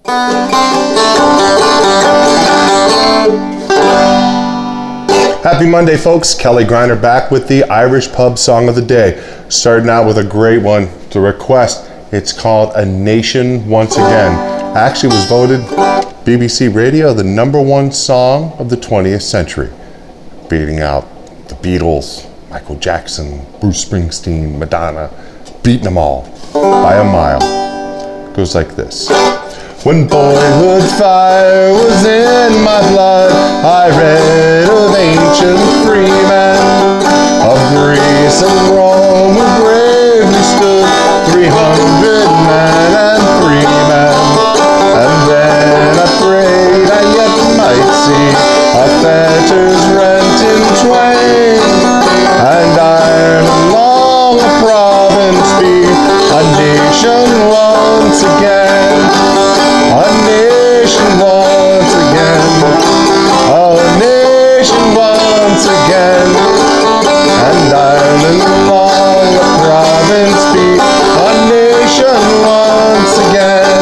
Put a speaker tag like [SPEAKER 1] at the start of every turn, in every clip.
[SPEAKER 1] Happy Monday, folks. Kelly Griner back with the Irish Pub Song of the Day. Starting out with a great one to request. It's called A Nation Once Again. Actually was voted BBC Radio the #1 song of the 20th century, beating out the Beatles, Michael Jackson, Bruce Springsteen, Madonna, beating them all by a mile. Goes like this. When boyhood fire was in my blood, I read of ancient freemen of Greece and Rome who bravely stood, 300 men and 3 men. And then I prayed I yet might see our fetters rent in twain, and Ireland long a province be, a nation once again. A nation once again, a nation once again, and Ireland long a province be, a nation once again.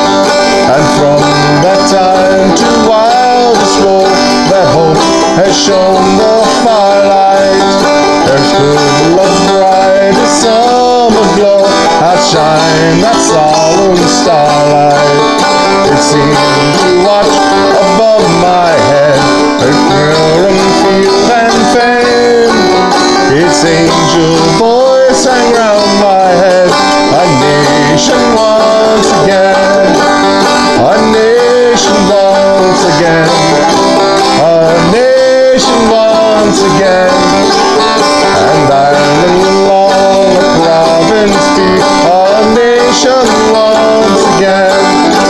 [SPEAKER 1] And from that time to wildest woe, that hope has shone the firelight. There's good love's bright as summer glow, outshine that solemn starlight. It seemed to watch above my head, a Curran field and fame. Its angel voice sang round my head, a nation once again, a nation once again, a nation once again. And Ireland long a province be, a nation once again.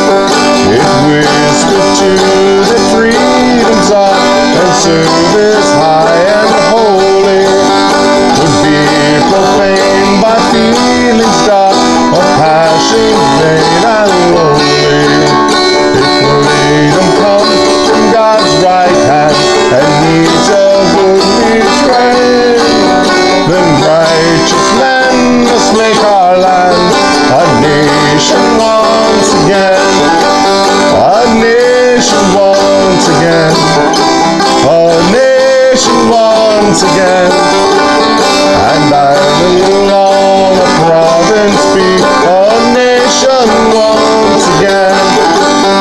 [SPEAKER 1] It whispered to the freedom's art, and service high and holy would be proclaimed by feelings dark, of passion vain and lonely. If freedom comes from God's right hand and needs a goodly train, then righteous men must make our land a nation once again. A nation once again, a nation once again, and Ireland long a province be, a nation once again.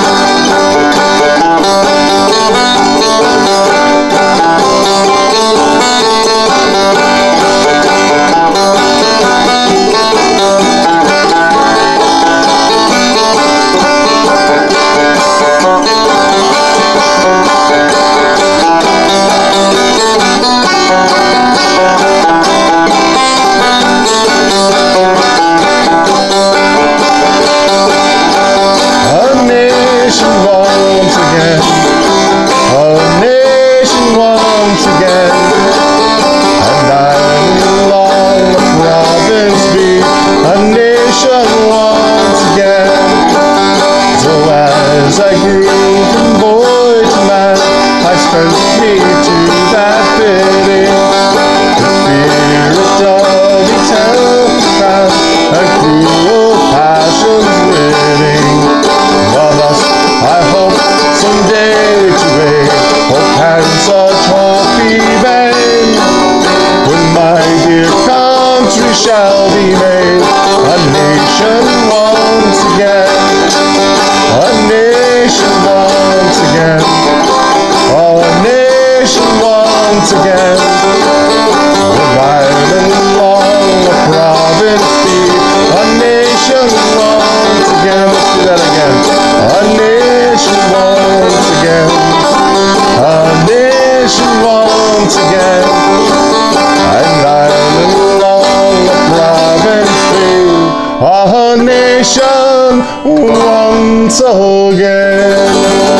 [SPEAKER 1] Shall be made a nation once again, a nation once again, a nation once again. With Ireland long a province be, a nation once again. Let's do that again. A nation once again, a nation once again, and Ireland long a province be, a nation once again.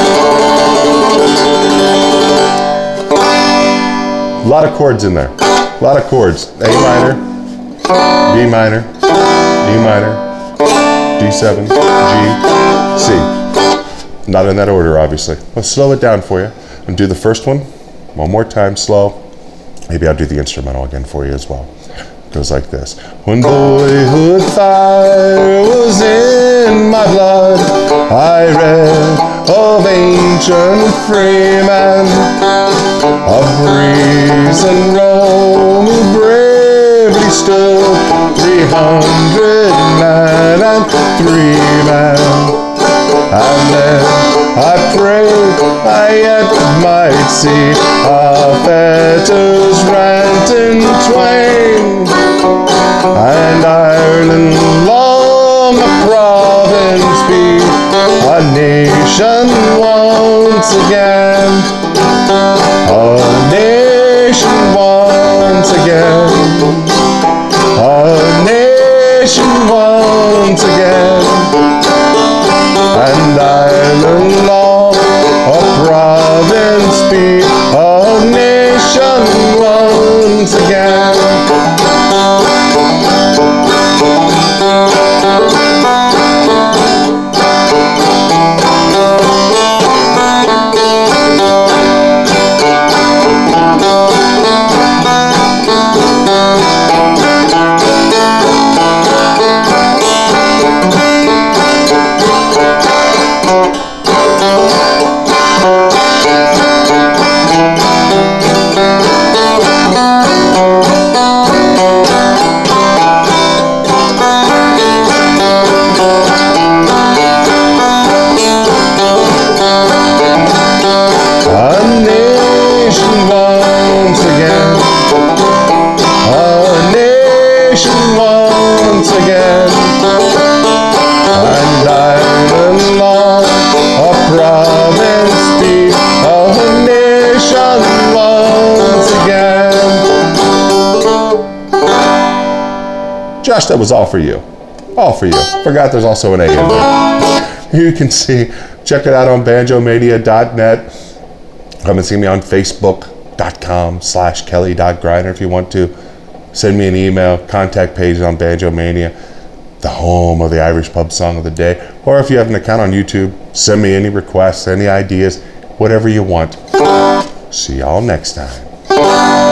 [SPEAKER 1] A lot of chords in there. A lot of chords. A minor, B minor, D minor, D7, G, C. Not in that order, obviously. I'll slow it down for you and do the first one more time, slow. Maybe I'll do the instrumental again for you as well. Goes like this. When boyhood fire was in my blood, I read of ancient freemen, of Greece and Rome who bravely stood, 300 men and 3 men. And then I prayed I yet might see our fetters rent in twain, and Ireland long a province be, a nation once again, a nation once again, a nation once again. And Ireland long a province be, a nation once again. Once again, and Ireland long a province be, a nation once again. Josh, that was all for you. All for you. Forgot there's also an A in there. You can see, check it out on banjomania.net. Come and see me on facebook.com/kelly.griner if you want to. Send me an email, contact page on Banjomania, the home of the Irish Pub Song of the Day. Or if you have an account on YouTube, send me any requests, any ideas, whatever you want. See y'all next time.